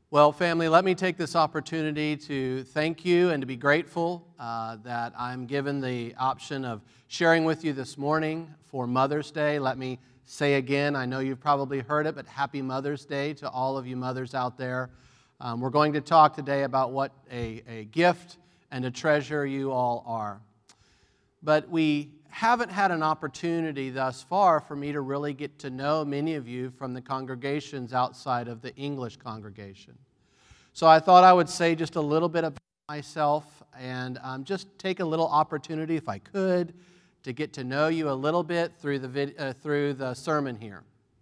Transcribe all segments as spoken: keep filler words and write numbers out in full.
Well, family, let me take this opportunity to thank you and to be grateful uh, that I'm given the option of sharing with you this morning for Mother's Day. Let me say again, I know you've probably heard it, but happy Mother's Day to all of you mothers out there. Um, we're going to talk today about what a, a gift and a treasure you all are. But we haven't had an opportunity thus far for me to really get to know many of you from the congregations outside of the English congregation. So I thought I would say just a little bit about myself and um, just take a little opportunity, if I could, to get to know you a little bit through the vid- uh, through the sermon here.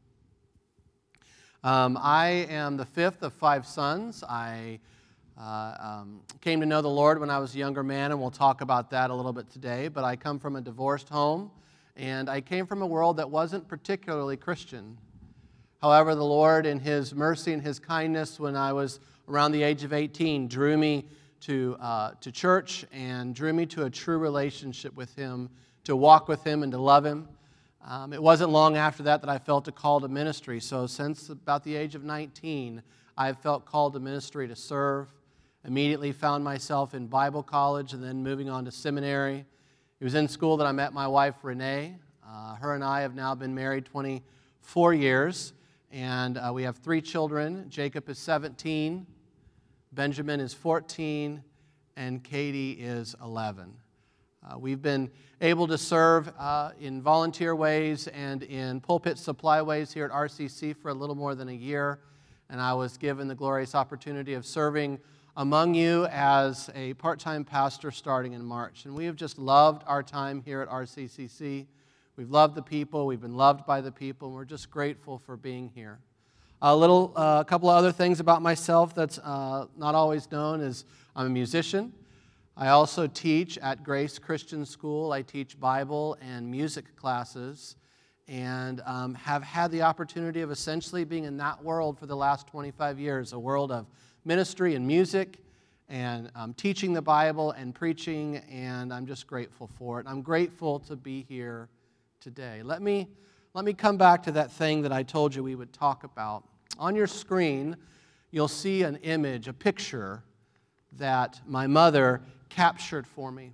Um, I am the fifth of five sons. I uh, um, came to know the Lord when I was a younger man, and we'll talk about that a little bit today. But I come from a divorced home, and I came from a world that wasn't particularly Christian. However, the Lord, in His mercy and His kindness, when I was around the age of eighteen, drew me to uh, to church and drew me to a true relationship with Him, to walk with Him and to love Him. Um, it wasn't long after that that I felt a call to ministry. So since about the age of nineteen, I've felt called to ministry to serve. Immediately found myself in Bible college and then moving on to seminary. It was in school that I met my wife, Renee. Uh, her and I have now been married twenty-four years, and uh, we have three children. Jacob is seventeen, Benjamin is fourteen, and Katie is eleven. Uh, we've been able to serve uh, in volunteer ways and in pulpit supply ways here at R C C for a little more than a year, and I was given the glorious opportunity of serving among you as a part-time pastor starting in March. And we have just loved our time here at R C C C. We've loved the people, we've been loved by the people, and we're just grateful for being here. A little, uh, a couple of other things about myself that's uh, not always known is I'm a musician. I also teach at Grace Christian School. I teach Bible and music classes and um, have had the opportunity of essentially being in that world for the last twenty-five years, a world of ministry and music and um, teaching the Bible and preaching, and I'm just grateful for it. I'm grateful to be here today. Let me, let me come back to that thing that I told you we would talk about. On your screen, you'll see an image, a picture that my mother captured for me.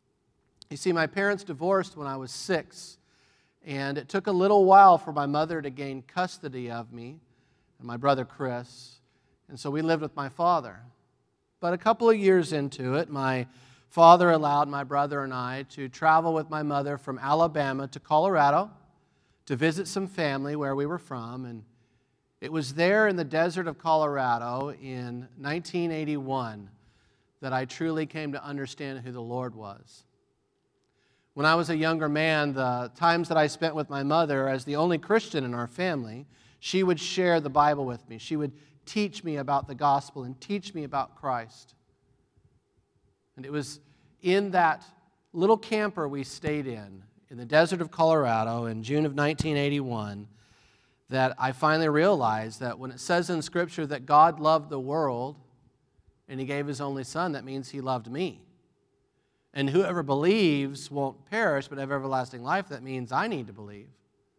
You see, my parents divorced when I was six, and it took a little while for my mother to gain custody of me and my brother Chris, and so we lived with my father. But a couple of years into it, my father allowed my brother and I to travel with my mother from Alabama to Colorado to visit some family where we were from, and it was there in the desert of Colorado in nineteen eighty-one that I truly came to understand who the Lord was. When I was a younger man, the times that I spent with my mother as the only Christian in our family, she would share the Bible with me. She would teach me about the gospel and teach me about Christ. And it was in that little camper we stayed in, in the desert of Colorado in June of nineteen eighty-one, that I finally realized that when it says in Scripture that God loved the world and He gave His only Son, that means He loved me. And whoever believes won't perish but have everlasting life, that means I need to believe.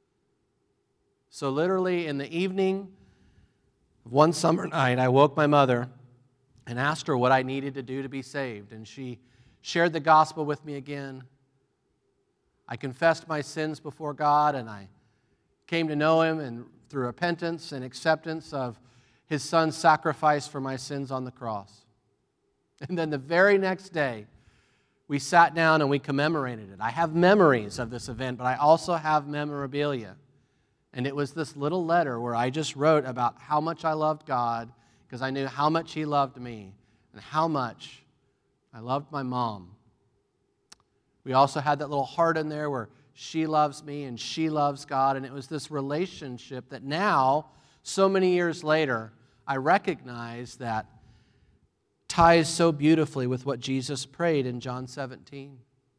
So literally in the evening of one summer night, I woke my mother and asked her what I needed to do to be saved. And she shared the gospel with me again. I confessed my sins before God, and I came to know Him and through repentance and acceptance of His Son's sacrifice for my sins on the cross. And then the very next day, we sat down and we commemorated it. I have memories of this event, but I also have memorabilia. And it was this little letter where I just wrote about how much I loved God because I knew how much He loved me and how much I loved my mom. We also had that little heart in there where she loves me and she loves God, and it was this relationship that now, so many years later, I recognize that ties so beautifully with what Jesus prayed in John seventeen.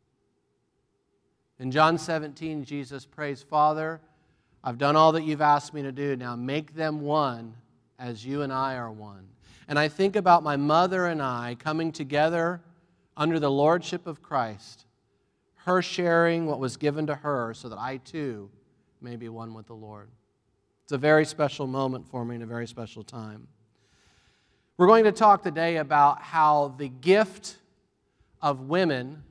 In John seventeen, Jesus prays, "Father, I've done all that you've asked me to do. Now make them one as you and I are one." And I think about my mother and I coming together under the lordship of Christ, her sharing what was given to her so that I too may be one with the Lord. It's a very special moment for me and a very special time. We're going to talk today about how the gift of women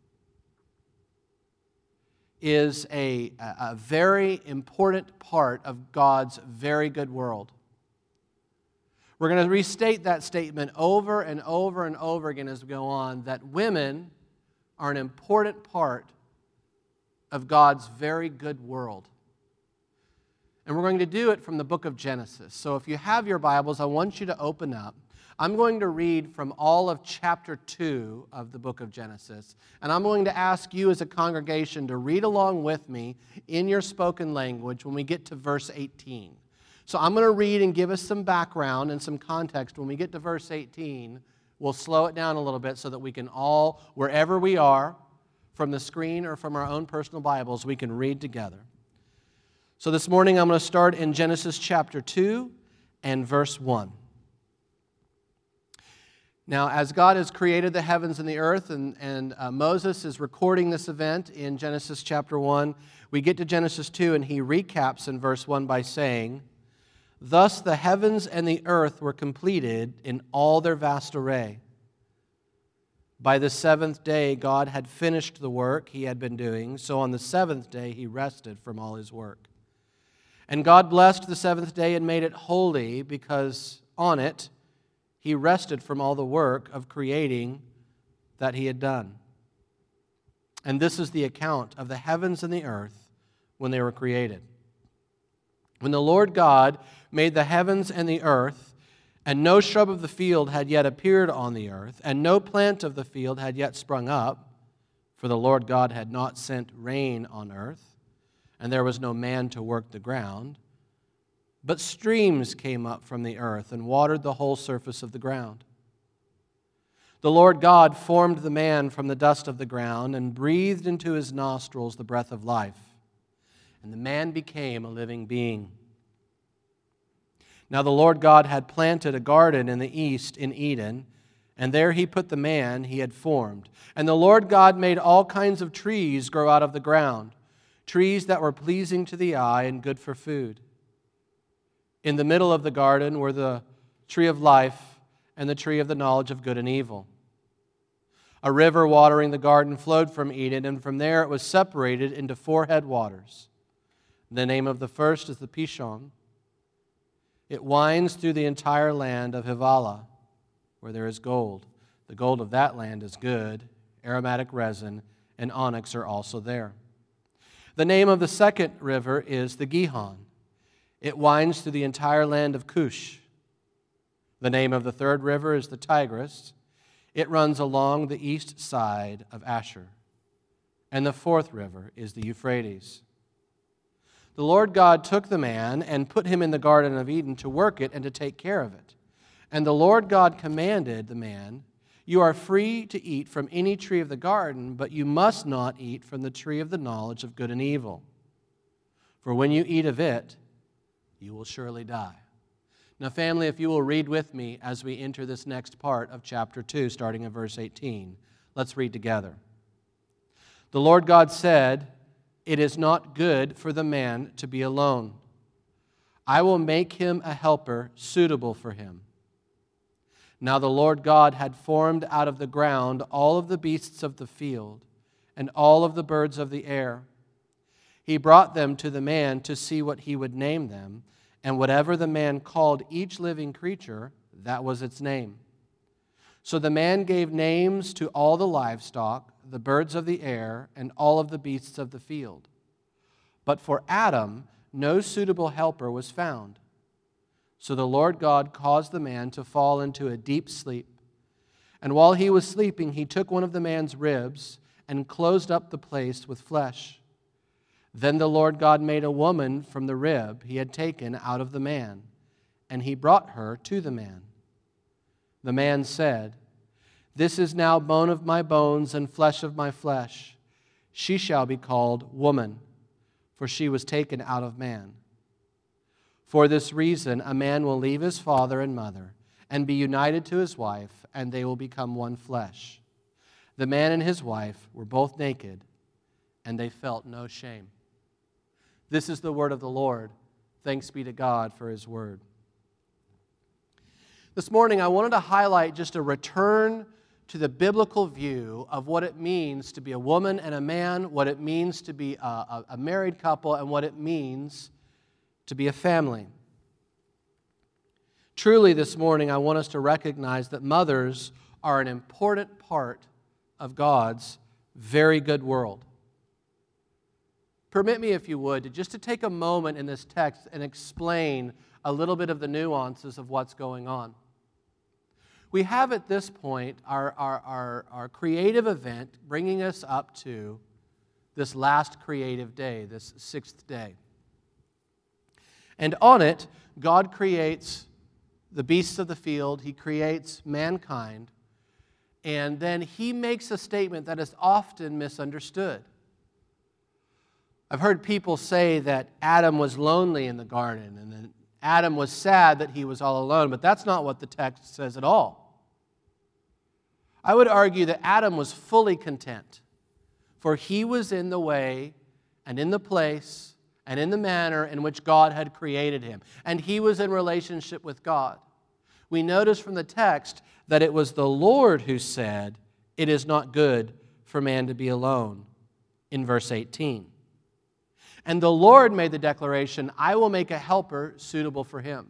is a, a very important part of God's very good world. We're going to restate that statement over and over and over again as we go on, that women are an important part of God's very good world. And we're going to do it from the book of Genesis. So if you have your Bibles, I want you to open up. I'm going to read from all of chapter two of the book of Genesis. And I'm going to ask you as a congregation to read along with me in your spoken language when we get to verse eighteen. So I'm going to read and give us some background and some context. When we get to verse eighteen, we'll slow it down a little bit so that we can all, wherever we are, from the screen or from our own personal Bibles, we can read together. So this morning I'm going to start in Genesis chapter two and verse one. Now, as God has created the heavens and the earth, and, and uh, Moses is recording this event in Genesis chapter one, we get to Genesis two, and he recaps in verse one by saying, "Thus the heavens and the earth were completed in all their vast array. By the seventh day God had finished the work he had been doing, so on the seventh day he rested from all his work. And God blessed the seventh day and made it holy, because on it he rested from all the work of creating that he had done. And this is the account of the heavens and the earth when they were created. When the Lord God made the heavens and the earth, and no shrub of the field had yet appeared on the earth, and no plant of the field had yet sprung up, for the Lord God had not sent rain on earth, and there was no man to work the ground, but streams came up from the earth and watered the whole surface of the ground. The Lord God formed the man from the dust of the ground and breathed into his nostrils the breath of life, and the man became a living being. Now the Lord God had planted a garden in the east in Eden, and there he put the man he had formed. And the Lord God made all kinds of trees grow out of the ground, trees that were pleasing to the eye and good for food. In the middle of the garden were the tree of life and the tree of the knowledge of good and evil. A river watering the garden flowed from Eden, and from there it was separated into four headwaters. The name of the first is the Pishon. It winds through the entire land of Havilah, where there is gold. The gold of that land is good. Aromatic resin and onyx are also there. The name of the second river is the Gihon. It winds through the entire land of Cush. The name of the third river is the Tigris. It runs along the east side of Asher. And the fourth river is the Euphrates. The Lord God took the man and put him in the Garden of Eden to work it and to take care of it. And the Lord God commanded the man, "You are free to eat from any tree of the garden, but you must not eat from the tree of the knowledge of good and evil. For when you eat of it, you will surely die." Now, family, if you will read with me as we enter this next part of chapter two, starting at verse eighteen. Let's read together. The Lord God said, "It is not good for the man to be alone. I will make him a helper suitable for him." Now the Lord God had formed out of the ground all of the beasts of the field and all of the birds of the air. He brought them to the man to see what he would name them, and whatever the man called each living creature, that was its name. So the man gave names to all the livestock, the birds of the air, and all of the beasts of the field. But for Adam, no suitable helper was found. So the Lord God caused the man to fall into a deep sleep. And while he was sleeping, he took one of the man's ribs and closed up the place with flesh. Then the Lord God made a woman from the rib he had taken out of the man, and he brought her to the man. The man said, "This is now bone of my bones and flesh of my flesh. She shall be called woman, for she was taken out of man. For this reason, a man will leave his father and mother and be united to his wife, and they will become one flesh. The man and his wife were both naked, and they felt no shame." This is the word of the Lord. Thanks be to God for his word. This morning, I wanted to highlight just a return to the biblical view of what it means to be a woman and a man, what it means to be a, a, a married couple, and what it means to be a family. Truly, this morning, I want us to recognize that mothers are an important part of God's very good world. Permit me, if you would, to just to take a moment in this text and explain a little bit of the nuances of what's going on. We have at this point our, our, our, our creative event bringing us up to this last creative day, this sixth day. And on it, God creates the beasts of the field, He creates mankind, and then He makes a statement that is often misunderstood. I've heard people say that Adam was lonely in the garden, and then Adam was sad that he was all alone, but that's not what the text says at all. I would argue that Adam was fully content, for he was in the way and in the place and in the manner in which God had created him, and he was in relationship with God. We notice from the text that it was the Lord who said, "It is not good for man to be alone," in verse eighteen. And the Lord made the declaration, "I will make a helper suitable for him."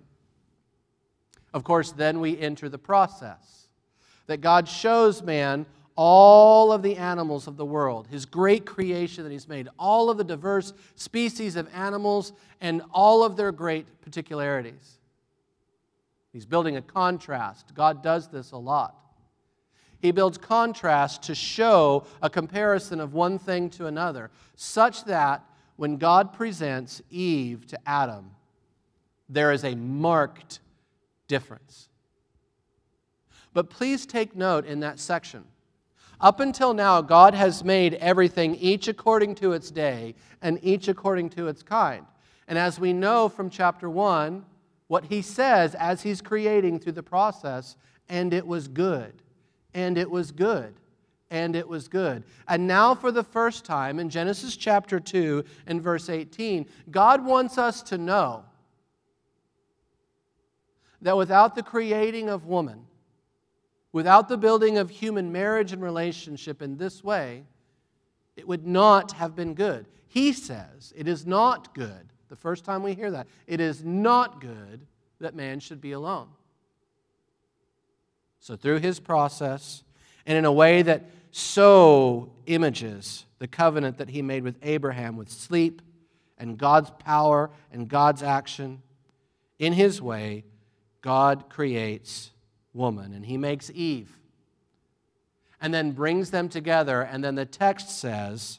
Of course, then we enter the process that God shows man all of the animals of the world, His great creation that He's made, all of the diverse species of animals and all of their great particularities. He's building a contrast. God does this a lot. He builds contrast to show a comparison of one thing to another, such that when God presents Eve to Adam, there is a marked difference. But please take note in that section. Up until now, God has made everything each according to its day and each according to its kind. And as we know from chapter one, what He says as He's creating through the process, and it was good, and it was good. And it was good. And now for the first time in Genesis chapter two and verse eighteen, God wants us to know that without the creating of woman, without the building of human marriage and relationship in this way, it would not have been good. He says it is not good. The first time we hear that, it is not good that man should be alone. So through His process, and in a way that so images the covenant that He made with Abraham with sleep and God's power and God's action, in His way, God creates woman, and He makes Eve, and then brings them together, and then the text says,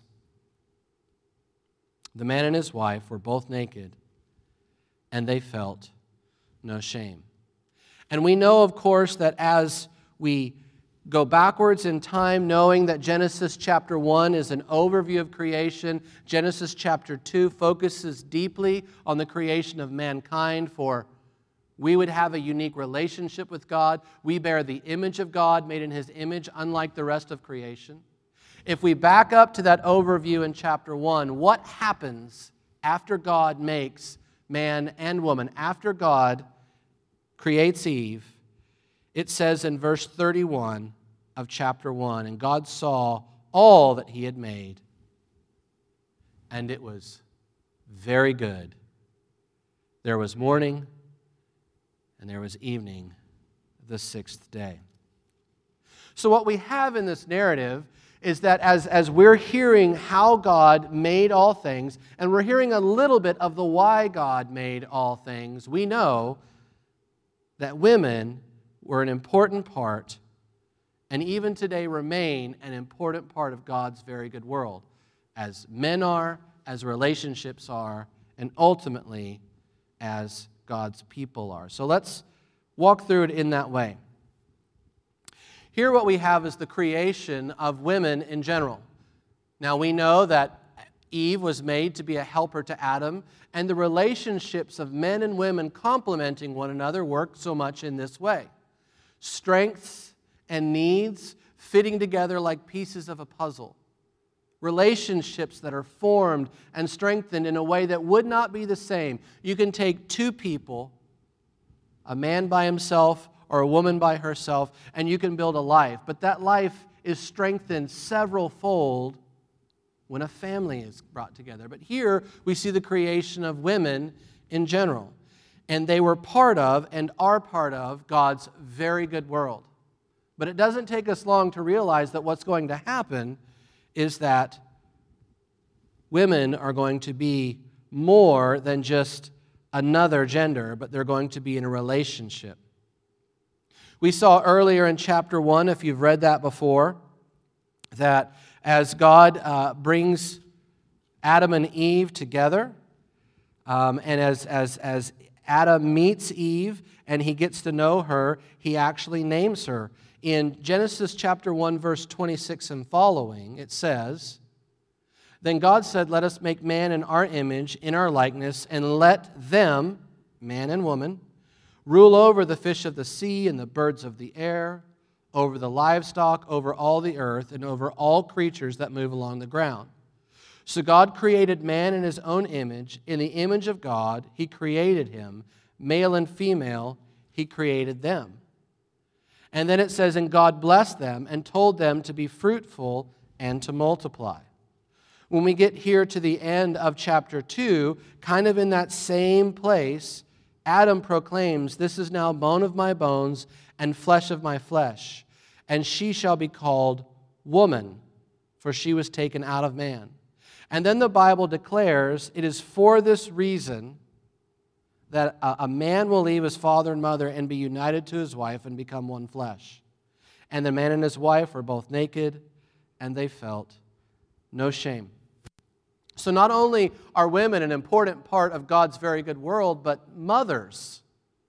the man and his wife were both naked, and they felt no shame. And we know, of course, that as we go backwards in time, knowing that Genesis chapter one is an overview of creation, Genesis chapter two focuses deeply on the creation of mankind, for we would have a unique relationship with God. We bear the image of God, made in His image, unlike the rest of creation. If we back up to that overview in chapter one, what happens after God makes man and woman? After God creates Eve, it says in verse thirty-one of chapter one, and God saw all that He had made, and it was very good. There was morning, and there was evening, the sixth day. So what we have in this narrative is that as, as we're hearing how God made all things, and we're hearing a little bit of the why God made all things, we know that women were an important part, and even today remain an important part of God's very good world, as men are, as relationships are, and ultimately as God's people are. So let's walk through it in that way. Here what we have is the creation of women in general. Now we know that Eve was made to be a helper to Adam, and the relationships of men and women complementing one another work so much in this way. Strengths and needs fitting together like pieces of a puzzle. Relationships that are formed and strengthened in a way that would not be the same. You can take two people, a man by himself or a woman by herself, and you can build a life. But that life is strengthened several fold when a family is brought together. But here we see the creation of women in general. And they were part of and are part of God's very good world. But it doesn't take us long to realize that what's going to happen is that women are going to be more than just another gender, but they're going to be in a relationship. We saw earlier in chapter one, if you've read that before, that as God uh, brings Adam and Eve together, um, and as, as, as Adam meets Eve and he gets to know her, he actually names her. In Genesis chapter one, verse twenty-six and following, it says, "Then God said, 'Let us make man in our image, in our likeness, and let them,'" man and woman, "'rule over the fish of the sea and the birds of the air, over the livestock, over all the earth, and over all creatures that move along the ground.' So God created man in his own image. In the image of God, he created him. Male and female, he created them." And then it says, "And God blessed them and told them to be fruitful and to multiply." When we get here to the end of chapter two, kind of in that same place, Adam proclaims, "This is now bone of my bones and flesh of my flesh, and she shall be called woman, for she was taken out of man." And then the Bible declares, it is for this reason that a man will leave his father and mother and be united to his wife and become one flesh. And the man and his wife were both naked, and they felt no shame. So not only are women an important part of God's very good world, but mothers,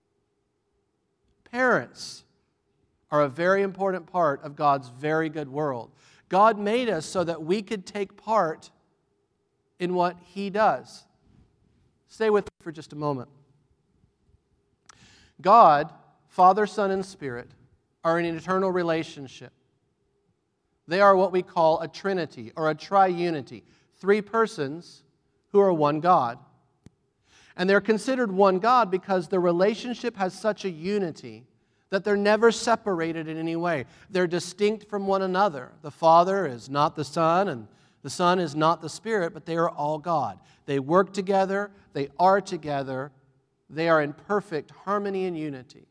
parents, are a very important part of God's very good world. God made us so that we could take part in what He does. Stay with me for just a moment. God, Father, Son, and Spirit, are in an eternal relationship. They are what we call a trinity or a triunity, three persons who are one God. And they're considered one God because the relationship has such a unity that they're never separated in any way. They're distinct from one another. The Father is not the Son, and the Son is not the Spirit, but they are all God. They work together, they are together, they are in perfect harmony and unity.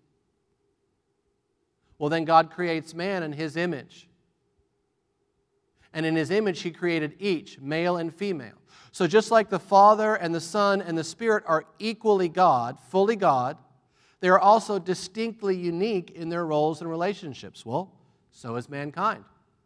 Well, then God creates man in His image. And in His image He created each, male and female. So just like the Father and the Son and the Spirit are equally God, fully God, they are also distinctly unique in their roles and relationships. Well, so is mankind.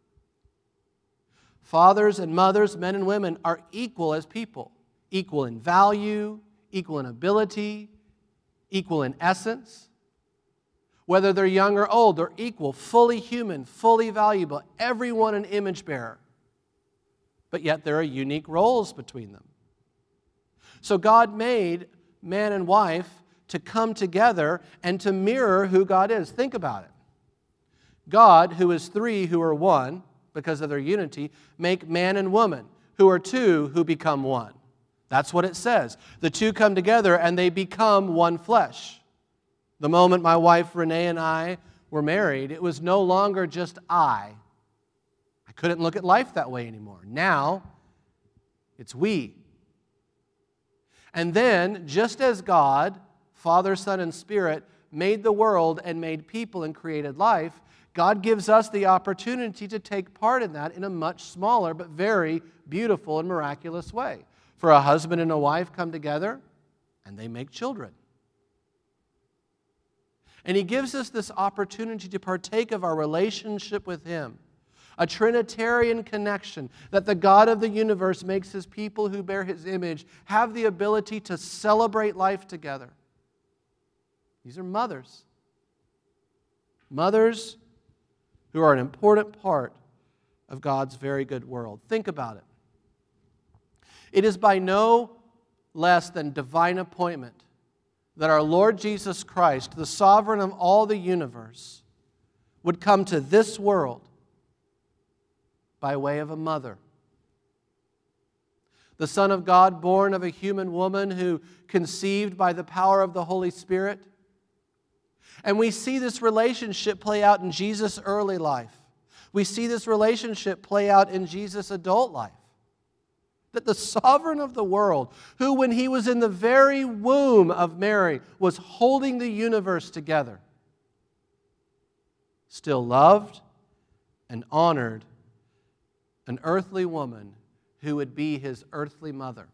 Fathers and mothers, men and women, are equal as people. Equal in value, equal in ability, equal in essence. Whether they're young or old, they're equal, fully human, fully valuable. Everyone an image bearer. But yet there are unique roles between them. So God made man and wife to come together and to mirror who God is. Think about it. God, who is three who are one, because of their unity, make man and woman, who are two who become one. That's what it says. The two come together and they become one flesh. The moment my wife Renee and I were married, it was no longer just I. I couldn't look at life that way anymore. Now, it's we. And then, just as God, Father, Son, and Spirit, made the world and made people and created life, God gives us the opportunity to take part in that in a much smaller but very beautiful and miraculous way. For a husband and a wife come together and they make children. And He gives us this opportunity to partake of our relationship with Him. A Trinitarian connection that the God of the universe makes His people who bear His image have the ability to celebrate life together. These are mothers. Mothers who are an important part of God's very good world. Think about it. It is by no less than divine appointment that our Lord Jesus Christ, the sovereign of all the universe, would come to this world by way of a mother. The Son of God, born of a human woman who conceived by the power of the Holy Spirit, And we see this relationship play out in Jesus' early life. We see this relationship play out in Jesus' adult life. That the sovereign of the world, who when he was in the very womb of Mary was holding the universe together, still loved and honored an earthly woman who would be his earthly mother.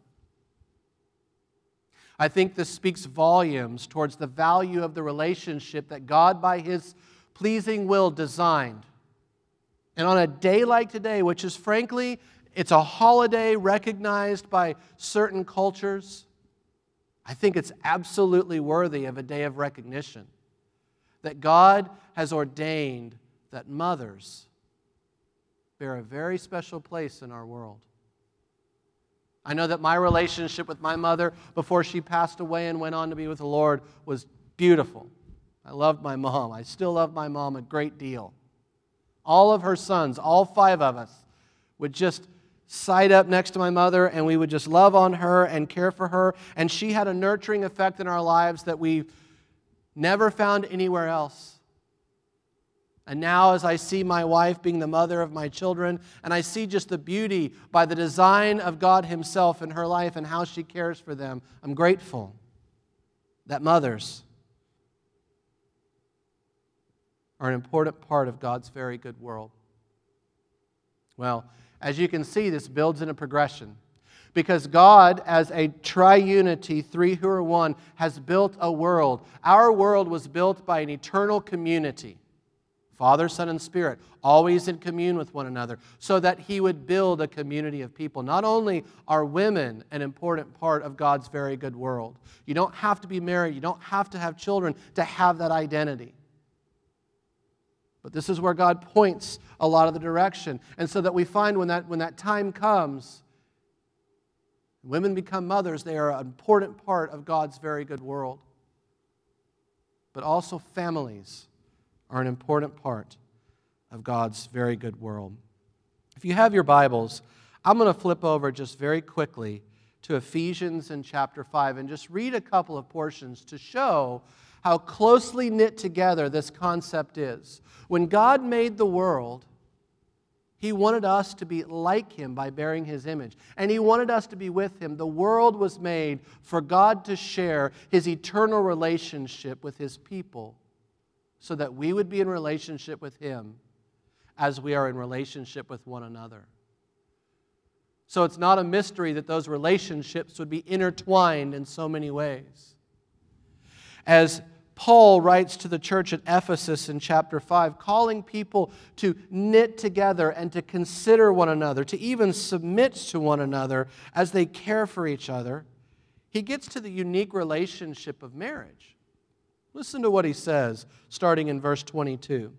I think this speaks volumes towards the value of the relationship that God, by his pleasing will, designed. And on a day like today, which is frankly, it's a holiday recognized by certain cultures, I think it's absolutely worthy of a day of recognition. That God has ordained that mothers bear a very special place in our world. I know that my relationship with my mother before she passed away and went on to be with the Lord was beautiful. I loved my mom. I still love my mom a great deal. All of her sons, all five of us, would just side up next to my mother and we would just love on her and care for her. And she had a nurturing effect in our lives that we never found anywhere else. And now as I see my wife being the mother of my children, and I see just the beauty by the design of God himself in her life and how she cares for them, I'm grateful that mothers are an important part of God's very good world. Well, as you can see, this builds in a progression. Because God, as a triunity, three who are one, has built a world. Our world was built by an eternal community. Father, Son, and Spirit, always in commune with one another, so that he would build a community of people. Not only are women an important part of God's very good world. You don't have to be married, you don't have to have children to have that identity. But this is where God points a lot of the direction. And so that we find when that, when that time comes, women become mothers, they are an important part of God's very good world. But also families are an important part of God's very good world. If you have your Bibles, I'm going to flip over just very quickly to Ephesians in chapter five and just read a couple of portions to show how closely knit together this concept is. When God made the world, he wanted us to be like him by bearing his image. And he wanted us to be with him. The world was made for God to share his eternal relationship with his people, so that we would be in relationship with him as we are in relationship with one another. So it's not a mystery that those relationships would be intertwined in so many ways. As Paul writes to the church at Ephesus in chapter five, calling people to knit together and to consider one another, to even submit to one another as they care for each other, he gets to the unique relationship of marriage. Listen to what he says, starting in verse twenty-two.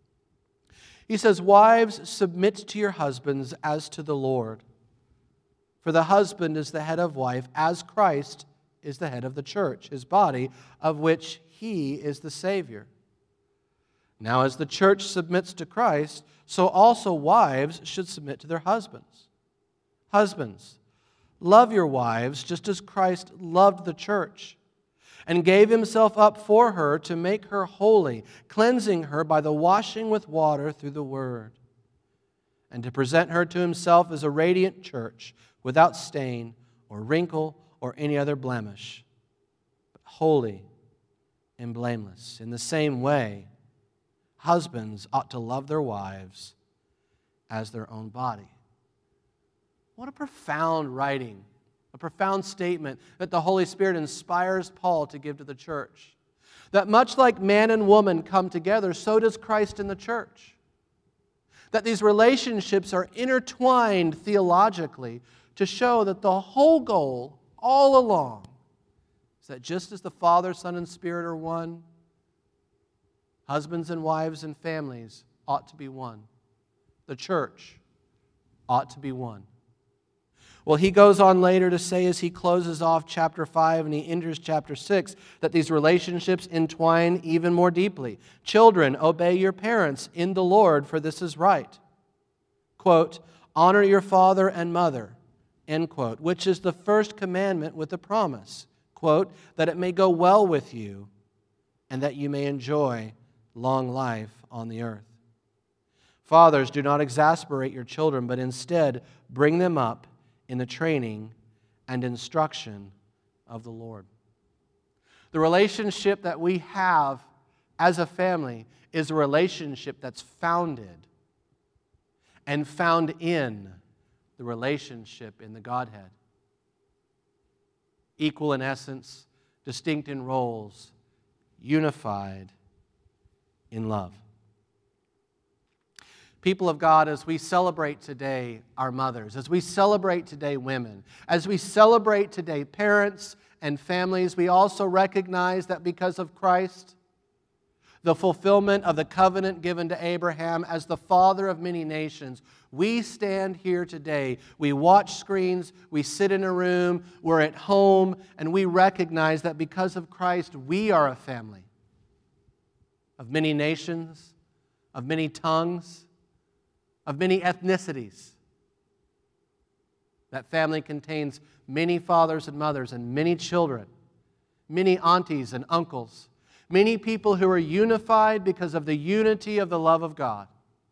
He says, "Wives, submit to your husbands as to the Lord. For the husband is the head of wife, as Christ is the head of the church, his body, of which he is the Savior. Now as the church submits to Christ, so also wives should submit to their husbands. Husbands, love your wives just as Christ loved the church, and gave himself up for her to make her holy, cleansing her by the washing with water through the word, and to present her to himself as a radiant church, without stain or wrinkle or any other blemish, but holy and blameless. In the same way, husbands ought to love their wives as their own body." What a profound writing. A profound statement that the Holy Spirit inspires Paul to give to the church. That much like man and woman come together, so does Christ in the church. That these relationships are intertwined theologically to show that the whole goal, all along, is that just as the Father, Son, and Spirit are one, husbands and wives and families ought to be one. The church ought to be one. Well, he goes on later to say, as he closes off chapter five and he enters chapter six, that these relationships entwine even more deeply. "Children, obey your parents in the Lord, for this is right." Quote, "Honor your father and mother," end quote, which is the first commandment with a promise. Quote, "that it may go well with you and that you may enjoy long life on the earth. Fathers, do not exasperate your children, but instead bring them up in the training and instruction of the Lord. The relationship that we have as a family is a relationship that's founded and found in the relationship in the Godhead. Equal in essence, distinct in roles, unified in love. People of God, as we celebrate today our mothers, as we celebrate today women, as we celebrate today parents and families, we also recognize that because of Christ, the fulfillment of the covenant given to Abraham as the father of many nations, we stand here today. We watch screens, we sit in a room, we're at home, and we recognize that because of Christ, we are a family of many nations, of many tongues, of many ethnicities. That family contains many fathers and mothers and many children, many aunties and uncles, many people who are unified because of the unity of the love of God.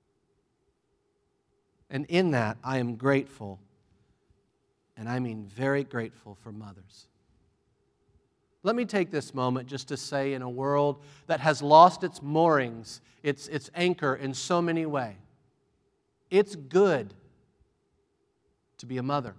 And in that, I am grateful, and I mean very grateful for mothers. Let me take this moment just to say, in a world that has lost its moorings, its, its anchor in so many ways, it's good to be a mother.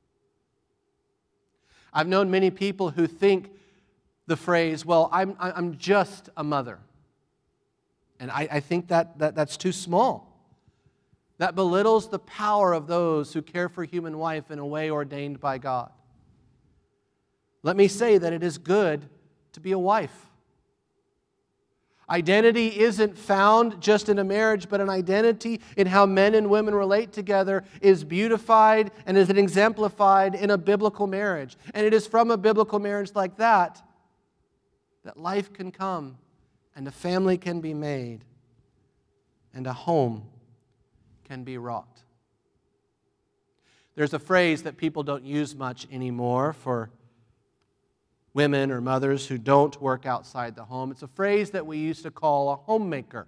I've known many people who think the phrase, well, I'm, I'm just a mother. And I, I think that, that that's too small. That belittles the power of those who care for human life in a way ordained by God. Let me say that it is good to be a wife. Identity isn't found just in a marriage, but an identity in how men and women relate together is beautified and is exemplified in a biblical marriage. And it is from a biblical marriage like that that life can come and a family can be made and a home can be wrought. There's a phrase that people don't use much anymore for women or mothers who don't work outside the home. It's a phrase that we used to call a homemaker.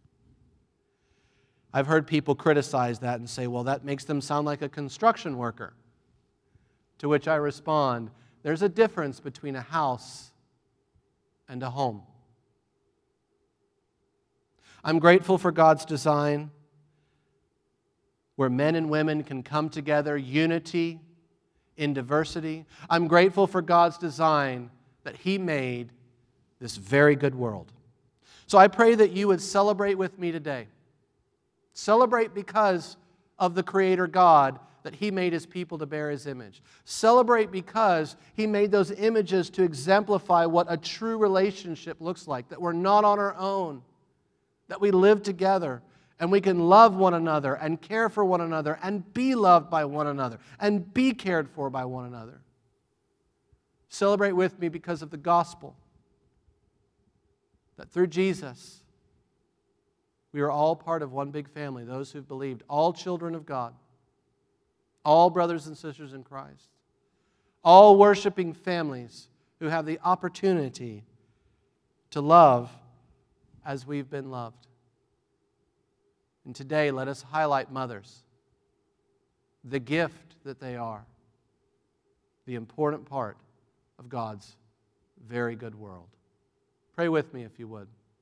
I've heard people criticize that and say, well, that makes them sound like a construction worker. To which I respond, there's a difference between a house and a home. I'm grateful for God's design where men and women can come together, unity in diversity. I'm grateful for God's design that He made this very good world. So I pray that you would celebrate with me today. Celebrate because of the Creator God, that He made His people to bear His image. Celebrate because He made those images to exemplify what a true relationship looks like, that we're not on our own, that we live together, and we can love one another and care for one another and be loved by one another and be cared for by one another. Celebrate with me because of the gospel, that through Jesus, we are all part of one big family, those who've believed, all children of God, all brothers and sisters in Christ, all worshiping families who have the opportunity to love as we've been loved. And today, let us highlight mothers, the gift that they are, the important part of God's very good world. Pray with me if you would.